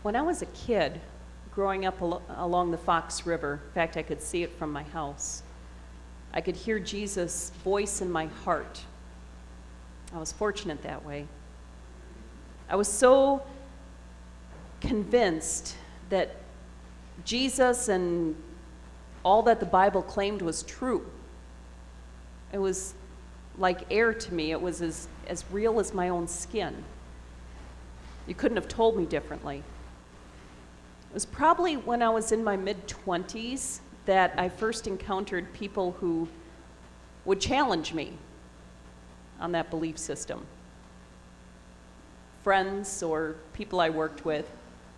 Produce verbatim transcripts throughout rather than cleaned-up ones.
When I was a kid, growing up al- along the Fox River, in fact, I could see it from my house, I could hear Jesus' voice in my heart. I was fortunate that way. I was so convinced that Jesus and all that the Bible claimed was true. It was like air to me. It was as, as real as my own skin. You couldn't have told me differently. It was probably when I was in my mid-twenties that I first encountered people who would challenge me on that belief system. Friends or people I worked with.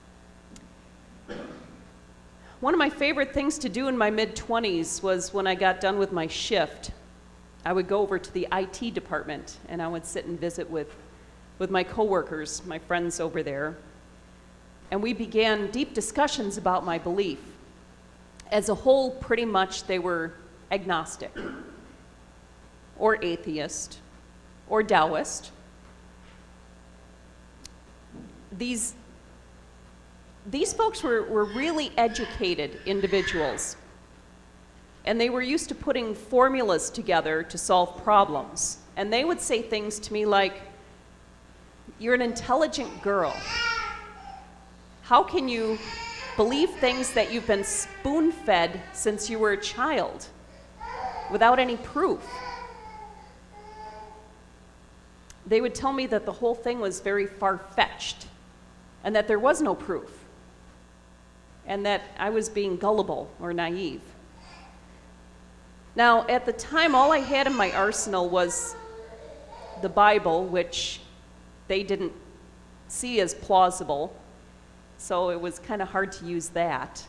One of my favorite things to do in my mid-twenties was when I got done with my shift, I would go over to the I T department and I would sit and visit with, with my coworkers, my friends over there. And we began deep discussions about my belief. As a whole, pretty much they were agnostic, or atheist, or Taoist. These, these folks were, were really educated individuals, and they were used to putting formulas together to solve problems. And they would say things to me like, "You're an intelligent girl. How can you believe things that you've been spoon-fed since you were a child without any proof?" They would tell me that the whole thing was very far-fetched and that there was no proof and that I was being gullible or naive. Now, at the time, all I had in my arsenal was the Bible, which they didn't see as plausible, so it was kind of hard to use that.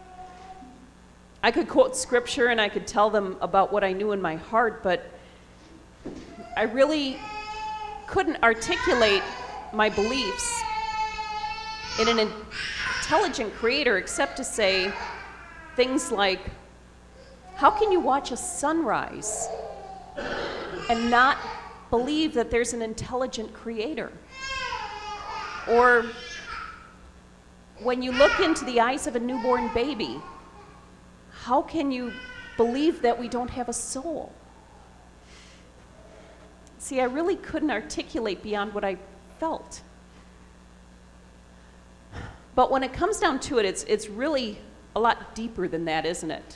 I could quote scripture and I could tell them about what I knew in my heart, but I really couldn't articulate my beliefs in an intelligent creator except to say things like, how can you watch a sunrise and not believe that there's an intelligent creator? Or when you look into the eyes of a newborn baby, how can you believe that we don't have a soul? See, I really couldn't articulate beyond what I felt. But when it comes down to it, it's, it's really a lot deeper than that, isn't it?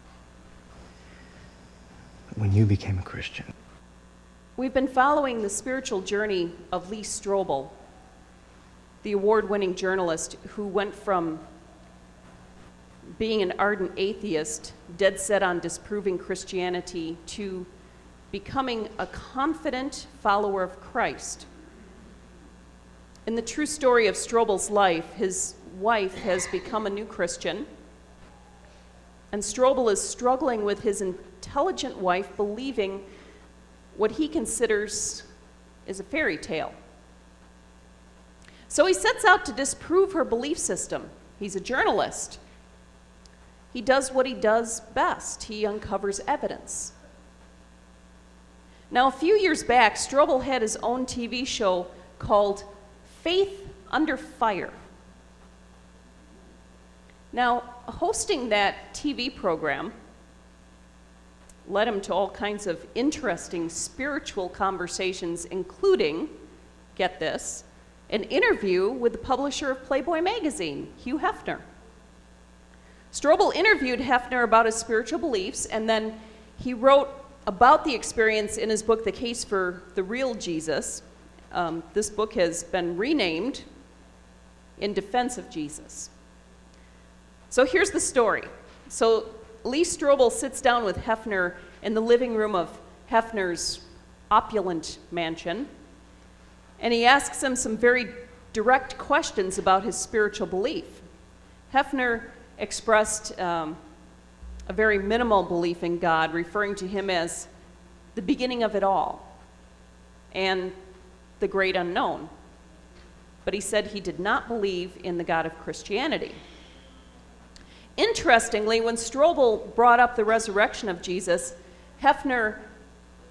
When you became a Christian. We've been following the spiritual journey of Lee Strobel, the award-winning journalist who went from being an ardent atheist, dead set on disproving Christianity, to becoming a confident follower of Christ. In the true story of Strobel's life, his wife has become a new Christian, and Strobel is struggling with his intelligent wife believing what he considers is a fairy tale. So he sets out to disprove her belief system. He's a journalist. He does what he does best. He uncovers evidence. Now, a few years back, Strobel had his own T V show called Faith Under Fire. Now, hosting that T V program led him to all kinds of interesting spiritual conversations, including, get this, an interview with the publisher of Playboy magazine, Hugh Hefner. Strobel interviewed Hefner about his spiritual beliefs, and then he wrote about the experience in his book, The Case for the Real Jesus. Um, this book has been renamed In Defense of Jesus. So here's the story. So Lee Strobel sits down with Hefner in the living room of Hefner's opulent mansion, and he asks him some very direct questions about his spiritual belief. Hefner expressed um, a very minimal belief in God, referring to him as the beginning of it all and the great unknown. But he said he did not believe in the God of Christianity. Interestingly, when Strobel brought up the resurrection of Jesus, Hefner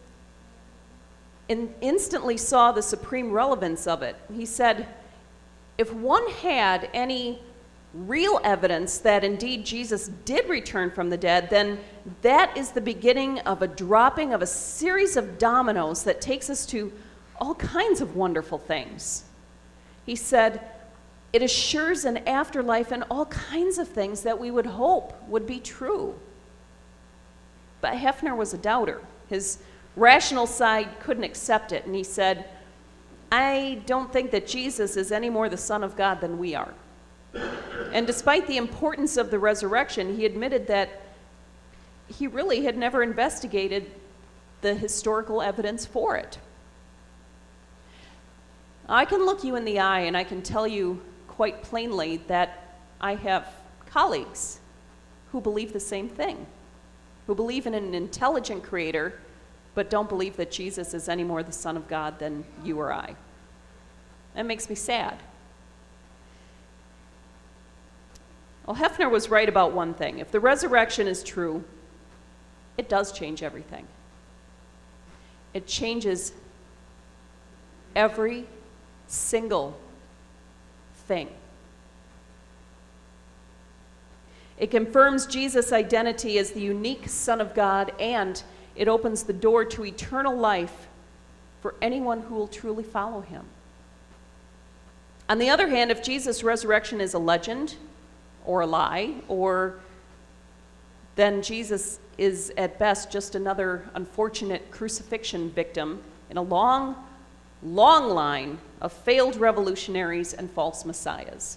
in instantly saw the supreme relevance of it. He said, if one had any real evidence that indeed Jesus did return from the dead, then that is the beginning of a dropping of a series of dominoes that takes us to all kinds of wonderful things. He said, it assures an afterlife and all kinds of things that we would hope would be true. But Hefner was a doubter. His rational side couldn't accept it, and he said, I don't think that Jesus is any more the Son of God than we are. And despite the importance of the resurrection, he admitted that he really had never investigated the historical evidence for it. I can look you in the eye and I can tell you quite plainly that I have colleagues who believe the same thing, who believe in an intelligent creator, but don't believe that Jesus is any more the Son of God than you or I. That makes me sad. Well, Hefner was right about one thing. If the resurrection is true, it does change everything. It changes every single thing. It confirms Jesus' identity as the unique Son of God, and it opens the door to eternal life for anyone who will truly follow him. On the other hand, if Jesus' resurrection is a legend, or a lie, or then Jesus is at best just another unfortunate crucifixion victim in a long, long line of failed revolutionaries and false messiahs.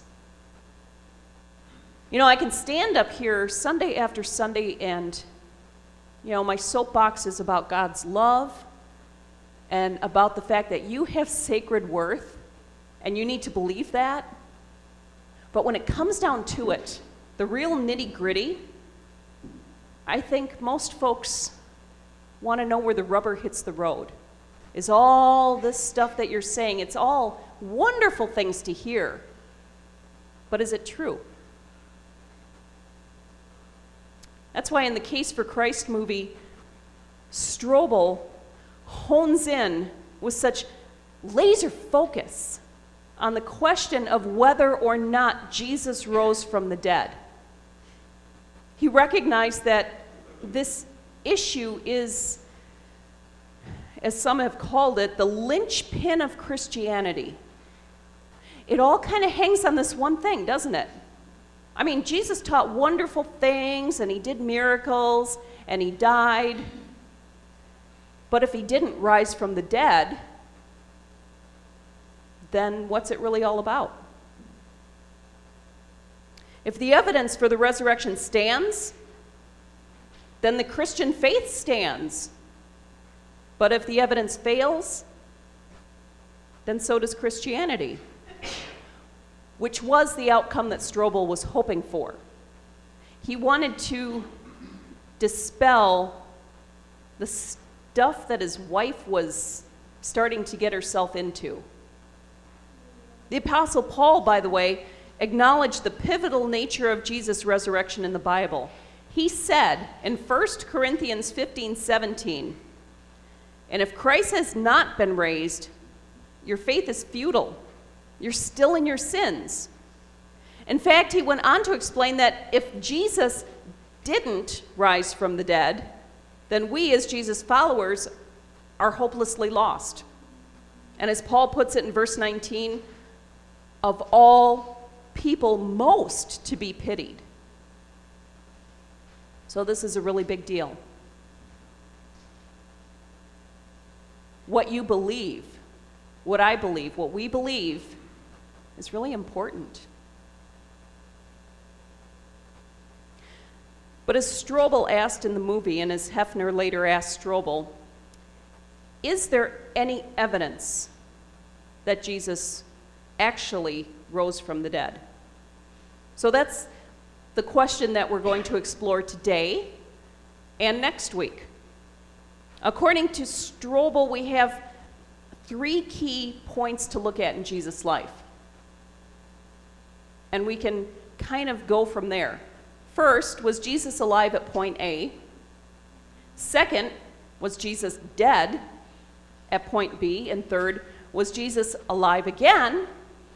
You know, I can stand up here Sunday after Sunday and, you know, my soapbox is about God's love and about the fact that you have sacred worth and you need to believe that. But when it comes down to it, the real nitty-gritty, I think most folks want to know where the rubber hits the road. Is all this stuff that you're saying, it's all wonderful things to hear, but is it true? That's why in the Case for Christ movie, Strobel hones in with such laser focus on the question of whether or not Jesus rose from the dead. He recognized that this issue is, as some have called it, the linchpin of Christianity. It all kind of hangs on this one thing, doesn't it? I mean, Jesus taught wonderful things, and he did miracles, and he died. But if he didn't rise from the dead, then what's it really all about? If the evidence for the resurrection stands, then the Christian faith stands. But if the evidence fails, then so does Christianity, which was the outcome that Strobel was hoping for. He wanted to dispel the stuff that his wife was starting to get herself into. The Apostle Paul, by the way, acknowledged the pivotal nature of Jesus' resurrection in the Bible. He said in First Corinthians fifteen seventeen, and if Christ has not been raised, your faith is futile. You're still in your sins. In fact, he went on to explain that if Jesus didn't rise from the dead, then we as Jesus' followers are hopelessly lost. And as Paul puts it in verse nineteen, of all people most to be pitied. So this is a really big deal. What you believe, what I believe, what we believe is really important. But as Strobel asked in the movie, and as Hefner later asked Strobel, is there any evidence that Jesus actually rose from the dead? So that's the question that we're going to explore today and next week. According to Strobel, we have three key points to look at in Jesus' life. And we can kind of go from there. First, was Jesus alive at point A? Second, was Jesus dead at point B? And third, was Jesus alive again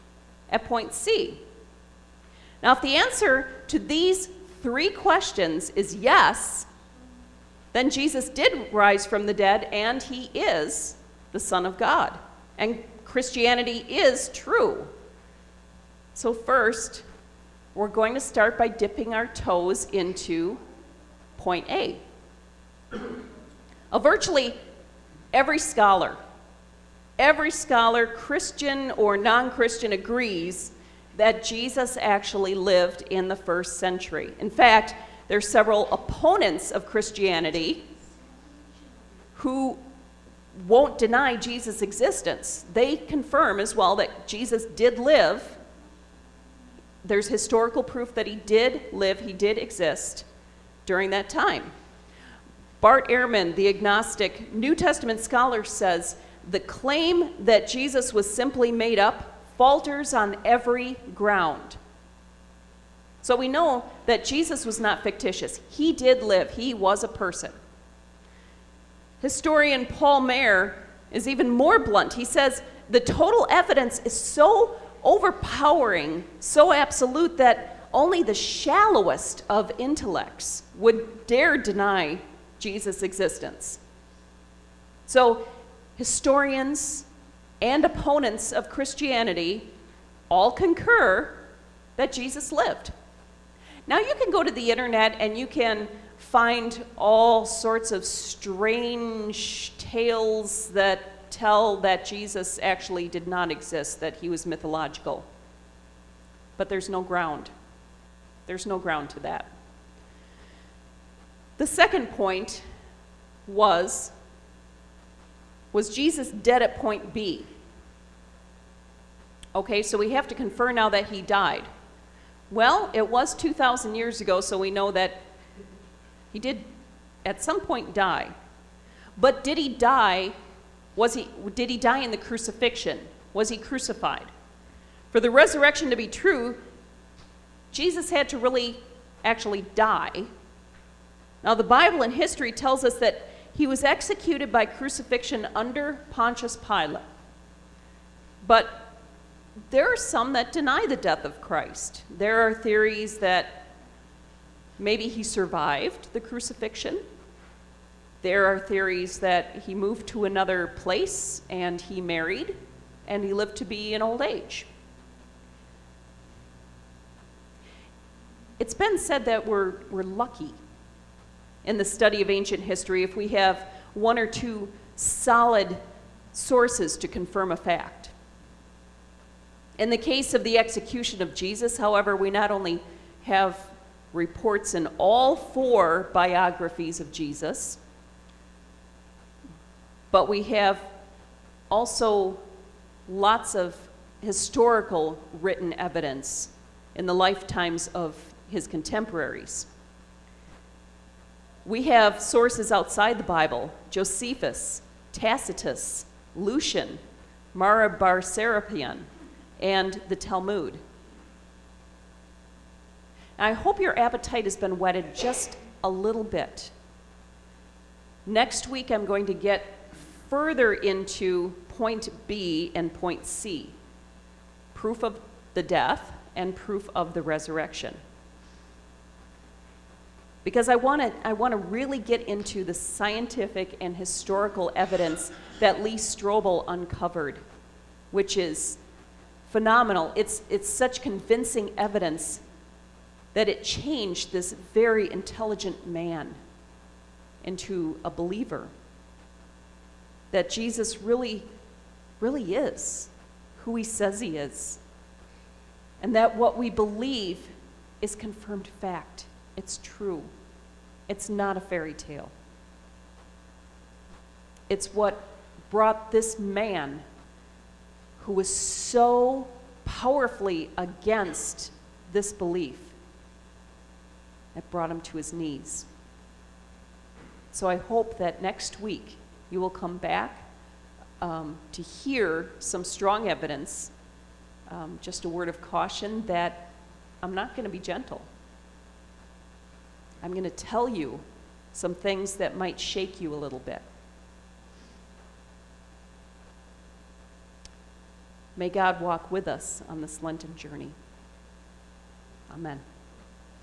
at point C. Now, if the answer to these three questions is yes, then Jesus did rise from the dead and he is the Son of God. And Christianity is true. So first, we're going to start by dipping our toes into point A. Uh, virtually every scholar, every scholar, Christian or non-Christian, agrees that Jesus actually lived in the first century. In fact, there are several opponents of Christianity who won't deny Jesus' existence. They confirm as well that Jesus did live. There's historical proof that he did live, he did exist during that time. Bart Ehrman, the agnostic New Testament scholar, says the claim that Jesus was simply made up falters on every ground. So we know that Jesus was not fictitious. He did live. He was a person. Historian Paul Maier is even more blunt. He says the total evidence is so overpowering, so absolute, that only the shallowest of intellects would dare deny Jesus' existence. So historians and opponents of Christianity all concur that Jesus lived. Now you can go to the internet and you can find all sorts of strange tales that tell that Jesus actually did not exist, that he was mythological. But there's no ground. There's no ground to that. The second point was, was Jesus dead at point B? Okay, so we have to confer now that he died. Well, it was two thousand years ago, so we know that he did at some point die. But did he die, was he, did he die in the crucifixion? Was he crucified? For the resurrection to be true, Jesus had to really actually die. Now, the Bible and history tells us that he was executed by crucifixion under Pontius Pilate. But there are some that deny the death of Christ. There are theories that maybe he survived the crucifixion. There are theories that he moved to another place and he married and he lived to be in old age. It's been said that we're, we're lucky in the study of ancient history if we have one or two solid sources to confirm a fact. In the case of the execution of Jesus, however, we not only have reports in all four biographies of Jesus, but we have also lots of historical written evidence in the lifetimes of his contemporaries. We have sources outside the Bible: Josephus, Tacitus, Lucian, Mara bar Serapion, and the Talmud. I hope your appetite has been whetted just a little bit. Next week, I'm going to get further into point B and point C, proof of the death and proof of the resurrection. Because I want to I want to really get into the scientific and historical evidence that Lee Strobel uncovered, which is phenomenal. It's, it's such convincing evidence that it changed this very intelligent man into a believer. That Jesus really, really is who he says he is. And that what we believe is confirmed fact. It's true. It's not a fairy tale. It's what brought this man, who was so powerfully against this belief, it brought him to his knees. So I hope that next week you will come back um, to hear some strong evidence. Um, just a word of caution that I'm not going to be gentle. I'm going to tell you some things that might shake you a little bit. May God walk with us on this Lenten journey. Amen.